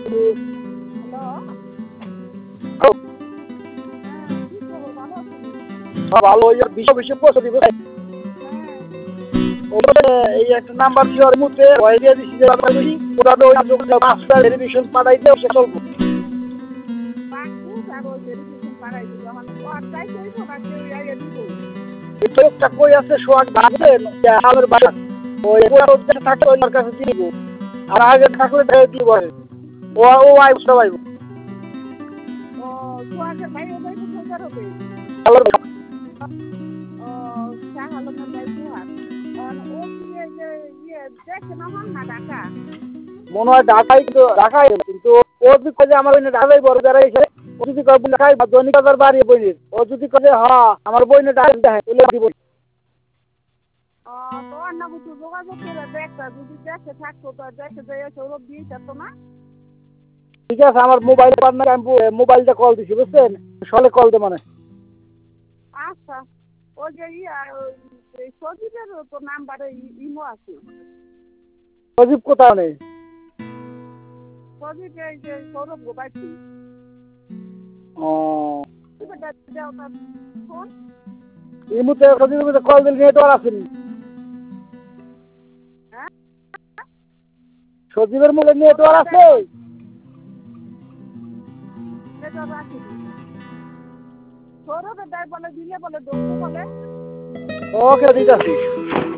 Hello. কি খবর, ভালো আছেন? ভালো ওই বিশ্ব বিশ্ব পৌঁছে দিবে। হ্যাঁ। এই একটা নাম্বার ছিল ওর মধ্যে ওই দিয়ে দিছি যে বাড়ি ওটা তো ওই যখন মাস্টার ভেরিফিকেশন পাঠাই দেও সে চলবো। পাসবুক আর ওই ভেরিফিকেশন পাঠাই দিব। এখন ওর যাইতে হইব না কেউ আইয়া দিব? কিন্তু একটা কই আছে সোয়াগ ভাগছে আমার বাড়ি ওই পুরো হচ্ছে থাকে ওই কাছে দিব আর আগে থাকলে দিব ও ও আই সবাই ও সোহাগের ভাই ওই ভাই কোথাকার হবে? আল্লাহ ও শাহ আলমের ভাই সোহাগ। ও কি এই যে দেখে না হন না ঢাকা? মনে হয় ঢাকায় কিন্তু ঢাকায় কিন্তু ও যদি কয়ে আমার ওই ঢাকায় বড় যারা এসে ও যদি কয়ে ঢাকায় দৈনিক বাজার বাড়িয়ে বইনি ও যদি কয়ে হ্যাঁ আমার বইনে ঢাকায় দেখে তাহলে দিব। ও তো আর না বুঝি যোগাযোগ করে দেখতা, যদি দেখে থাকতো তো দেখে যে সৌরভ দিয়ে যেত না? ঠিক আছে আমার মোবাইল পার্টনার আমি মোবাইলটা কল দিছি বুঝছেন সলে কল দে মানে আচ্ছা। ওই যে ওই সজিবের তো নাম্বারে ইমো আছে। সজীব কোথাও নেই। সজিব এই যে সৌরভ গোবাইছি। ও দেও তার ফোন। এই মুহূর্তে সজীবের কল দিলে নেটওয়ার্ক আসেনি। হ্যাঁ সজীবের মূলে নেটওয়ার্ক আছে। রাখিনি। সৌরভের দেয় বলে দিলে বলে দৌড় বলে। ওকে ঠিক আছে।